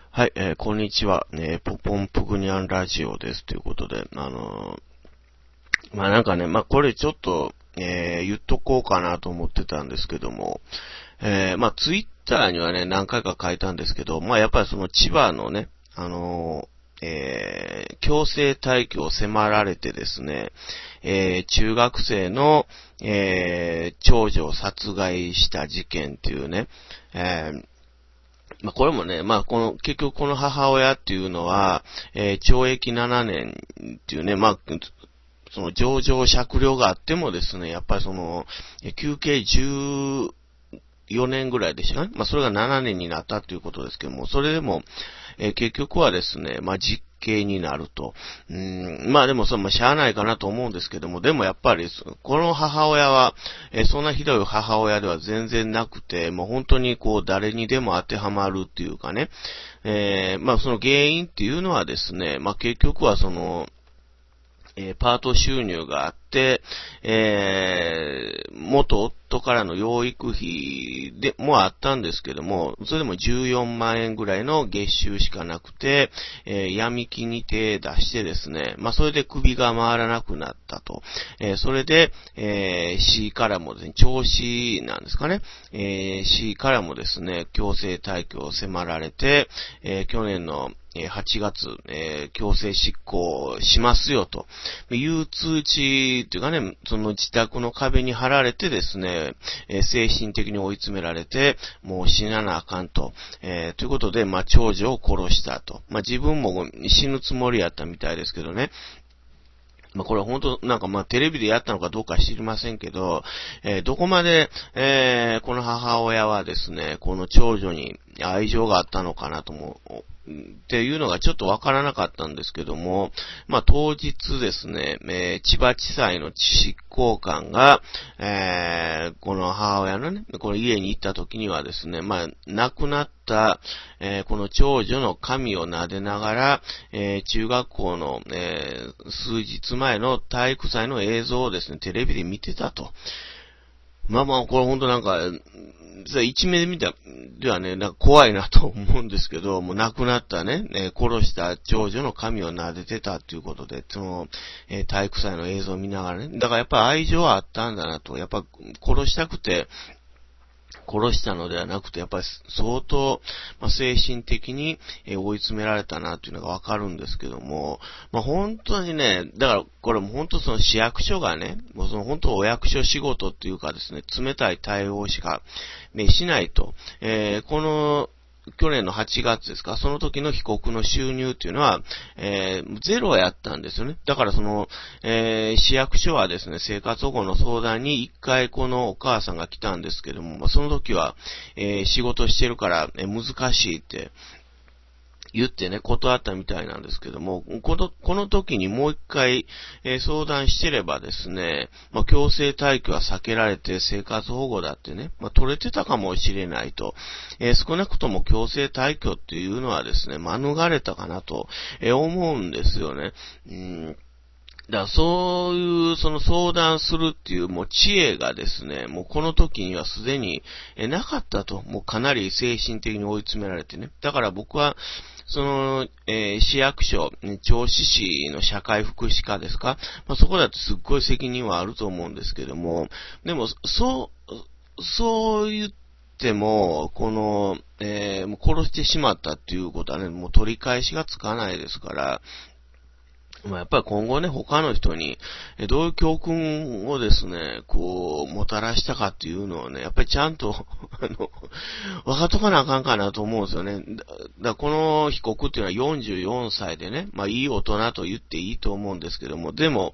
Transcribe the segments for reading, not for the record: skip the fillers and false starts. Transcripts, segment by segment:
はい、こんにちは。ポポンプグニャンラジオです。ということで、なんかね、これちょっと、言っとこうかなと思ってたんですけども、ツイッターにはね、何回か書いたんですけど、やっぱりその千葉のね、強制退去を迫られてですね、中学生の、長女を殺害した事件っていうね、これもね、結局この母親っていうのは、懲役7年っていうね、その情状酌量があってもですね、やっぱりその、休憩14年ぐらいでしたね。それが7年になったということですけども、それでも、結局はですね、実刑になると。でもしゃあないかなと思うんですけども、でもやっぱり、この母親は、そんなひどい母親では全然なくて、もう本当に誰にでも当てはまるっていうかね、その原因っていうのはですね、結局はその、パート収入があって、元夫からの養育費でもあったんですけども、それでも14万円ぐらいの月収しかなくて、闇金に手出してですね、それで首が回らなくなったと。それで、市からもですね、銚子なんですかね、市からもですね、強制退去を迫られて、去年の8月、強制執行しますよという通知というかね、その自宅の壁に貼られてですね、精神的に追い詰められて、もう死ななあかんと、ということで、長女を殺したと。自分も死ぬつもりやったみたいですけどね。これ本当テレビでやったのかどうか知りませんけど、どこまで、この母親はですね、この長女に愛情があったのかなとも、っていうのがちょっとわからなかったんですけども、当日ですね、千葉地裁の執行官が、この母親のね、この家に行った時にはですね、亡くなった、この長女の髪を撫でながら、中学校の、数日前の体育祭の映像をですね、テレビで見てたと。これ本当一目で見たではね、怖いなと思うんですけど、もう亡くなったね、殺した長女の髪を撫でてたっていうことで、その、体育祭の映像を見ながらね、だからやっぱ愛情はあったんだなと、やっぱ殺したくて、殺したのではなくて、やっぱり相当、精神的に追い詰められたなっていうのがわかるんですけども、本当にね、だからこれも本当その市役所がね、もうその本当お役所仕事っていうかですね、冷たい対応しか、しないと。この去年の8月ですか、その時の被告の収入っていうのは、ゼロやったんですよね。だからその、市役所はですね、生活保護の相談に一回このお母さんが来たんですけども、その時は、仕事してるから、難しいって言ってね、断ったみたいなんですけども、この時にもう一回、相談してればですね、強制退去は避けられて生活保護だってね、取れてたかもしれないと、少なくとも強制退去っていうのはですね、免れたかなと、思うんですよね。だからそういう、その相談するっていうもう知恵がですね、もうこの時にはすでになかったと、もうかなり精神的に追い詰められてね。だから僕は、その、市役所、銚子市の社会福祉課ですか、そこだってすっごい責任はあると思うんですけども、でも、そう言っても、この、もう殺してしまったっていうことはね、もう取り返しがつかないですから、やっぱり今後ね、他の人に、どういう教訓をですね、もたらしたかっていうのをね、やっぱりちゃんと、分かっとかなあかんかなと思うんですよね。この被告っていうのは44歳でね、いい大人と言っていいと思うんですけども、でも、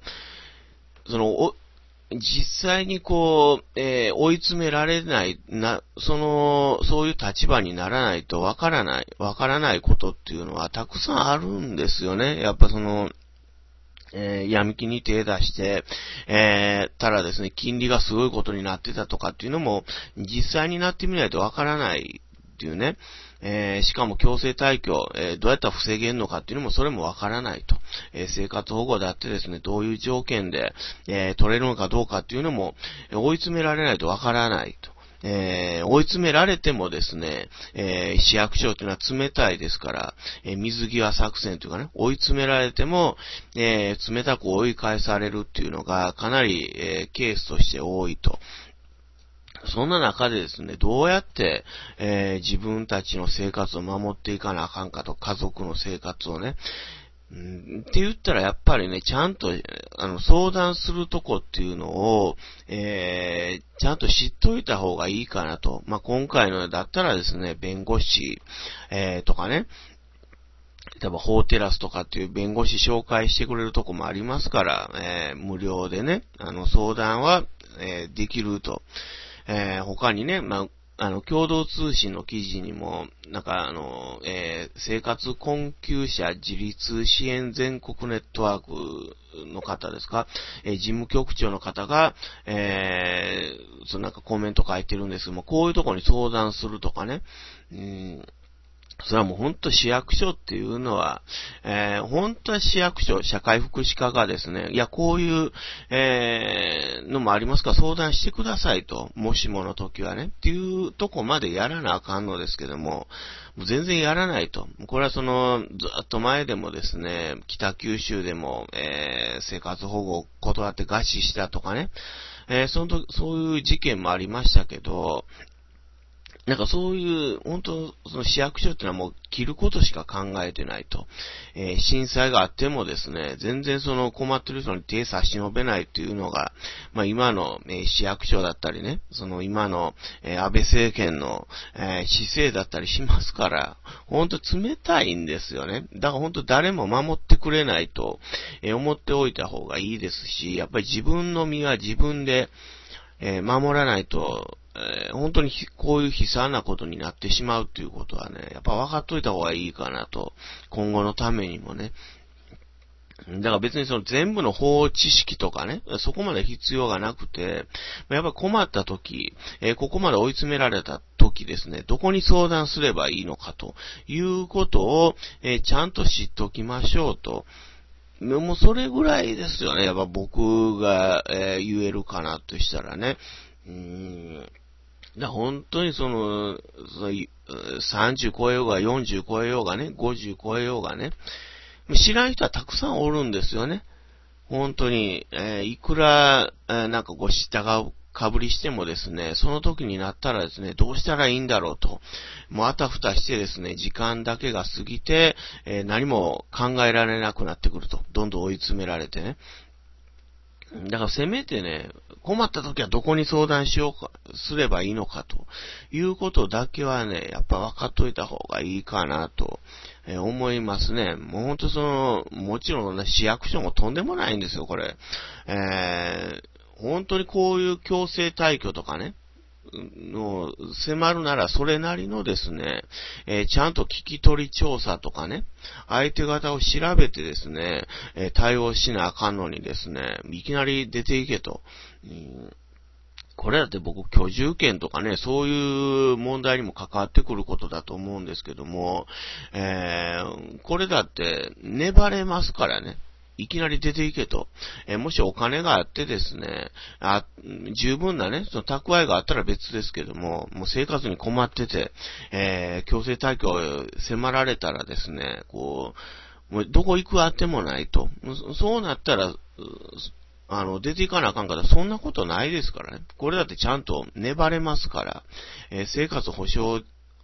実際に追い詰められないそういう立場にならないとわからないことっていうのはたくさんあるんですよね。やっぱ闇金に手出して、ただですね、金利がすごいことになってたとかっていうのも、実際になってみないとわからないっていうね。しかも強制退去、どうやったら防げるのかっていうのもそれもわからないと。生活保護だってですね、どういう条件で、取れるのかどうかっていうのも、追い詰められないとわからないと。 追い詰められてもですね、市役所というのは冷たいですから、水際作戦というかね、追い詰められても、冷たく追い返されるっていうのがかなり、ケースとして多いと。そんな中でですね、どうやって、自分たちの生活を守っていかなあかんかと、家族の生活をね、って言ったらやっぱりね、ちゃんと、相談するとこっていうのを、ちゃんと知っといた方がいいかなと。まあ、今回のだったらですね、弁護士、とかね、例えば法テラスとかっていう弁護士紹介してくれるとこもありますから、無料でね、相談は、できると。他にね、共同通信の記事にも、生活困窮者自立支援全国ネットワークの方ですか、事務局長の方が、コメント書いてるんですけども、こういうところに相談するとかね、それはもう本当市役所っていうのは、本当は市役所、社会福祉課がですね、いや、こういう、のもありますから相談してくださいと。もしもの時はね。っていうとこまでやらなあかんのですけども、もう全然やらないと。これはずっと前でもですね、北九州でも、生活保護を断って餓死したとかね、そういう事件もありましたけど、そういう、本当その市役所ってのはもう切ることしか考えてないと。震災があってもですね、全然困ってる人に手差し伸べないっていうのが、今の、市役所だったりね、今の、安倍政権の、姿勢だったりしますから、本当冷たいんですよね。だから本当誰も守ってくれないと、思っておいた方がいいですし、やっぱり自分の身は自分で、守らないと、本当にこういう悲惨なことになってしまうっていうことはね、やっぱ分かっといた方がいいかなと。今後のためにもね。だから別に全部の法知識とかね、そこまで必要がなくて、やっぱ困った時、ここまで追い詰められた時ですね、どこに相談すればいいのかということを、ちゃんと知っておきましょうと。もうそれぐらいですよね。やっぱ僕が、言えるかなとしたらね。本当に30超えようが40超えようがね、50超えようがね、知らん人はたくさんおるんですよね。本当に、いくら、知ったかぶりしてもですね、その時になったらですね、どうしたらいいんだろうと。もうあたふたしてですね、時間だけが過ぎて、何も考えられなくなってくると。どんどん追い詰められてね。だからせめてね、困った時はどこに相談しようか、すればいいのかということだけはね、やっぱ分かっといた方がいいかなと、思いますね。もうほんともちろんね、市役所もとんでもないんですよ、これ。本当にこういう強制退去とかね、の迫るならそれなりのですね、ちゃんと聞き取り調査とかね、相手方を調べてですね、対応しなあかんのにですね、いきなり出ていけと。これだって僕居住権とかね、そういう問題にも関わってくることだと思うんですけども、これだって粘れますからね。いきなり出ていけと。もしお金があってですね、十分なね、蓄えがあったら別ですけども、もう生活に困ってて、強制退去を迫られたらですね、もうどこ行くあってもないと。そうなったら、出ていかなあかんから、そんなことないですからね。これだってちゃんと粘れますから、生活保障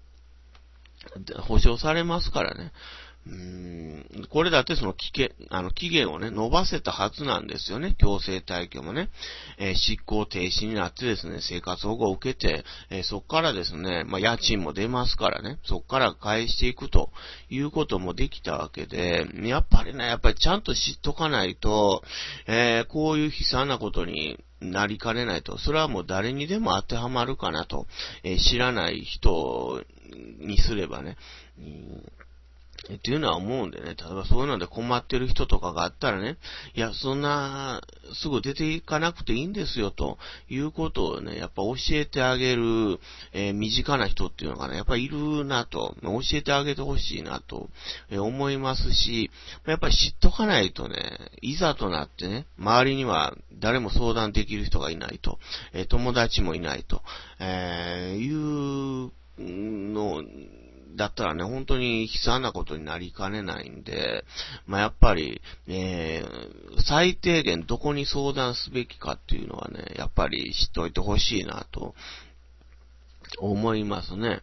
されますからね。これだって期限をね、伸ばせたはずなんですよね。強制退去もね。執行停止になってですね、生活保護を受けて、そこからですね、家賃も出ますからね、そこから返していくということもできたわけで、やっぱりちゃんと知っとかないと、こういう悲惨なことになりかねないと。それはもう誰にでも当てはまるかなと。知らない人にすればね。 っていうのは思うんでね、例えばそういうので困ってる人とかがあったらね、いや、そんな、すぐ出ていかなくていいんですよ、ということをね、やっぱ教えてあげる、身近な人っていうのがね、やっぱりいるなと、教えてあげてほしいなと、思いますし、やっぱり知っとかないとね、いざとなってね、周りには誰も相談できる人がいないと、友達もいないと、いうのだったらね、本当に悲惨なことになりかねないんで、やっぱり、最低限どこに相談すべきかっていうのはね、やっぱり知っておいてほしいなと思いますね。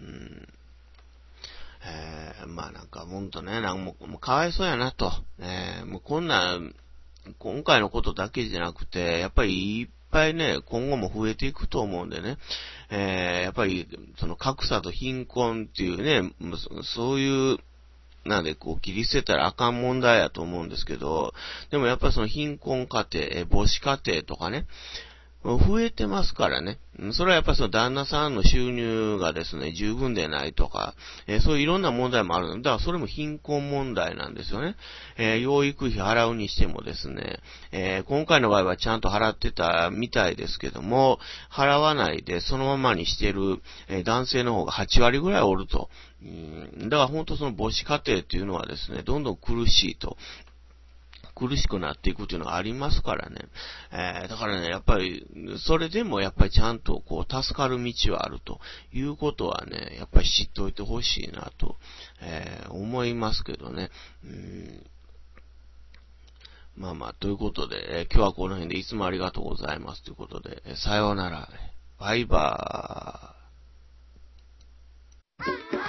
なんかほんとね、なんかもうかわいそうやなと。もうこんな、今回のことだけじゃなくて、やっぱりいっぱいね、今後も増えていくと思うんでね、やっぱり、その格差と貧困っていうね、そういう、なんで切り捨てたらあかん問題やと思うんですけど、でもやっぱりその貧困家庭、母子家庭とかね、増えてますからね。それはやっぱりその旦那さんの収入がですね、十分でないとか、そういういろんな問題もあるので、だからそれも貧困問題なんですよね。養育費払うにしてもですね、今回の場合はちゃんと払ってたみたいですけども、払わないでそのままにしてる、男性の方が8割ぐらいおると。だから本当その母子家庭っていうのはですね、どんどん苦しいと。苦しくなっていくっていうのがありますからね。だからね、やっぱり、それでもやっぱりちゃんと助かる道はあるということはね、やっぱり知っておいてほしいなと、思いますけどね。ということで、今日はこの辺でいつもありがとうございますということで、さようなら。バイバーイ。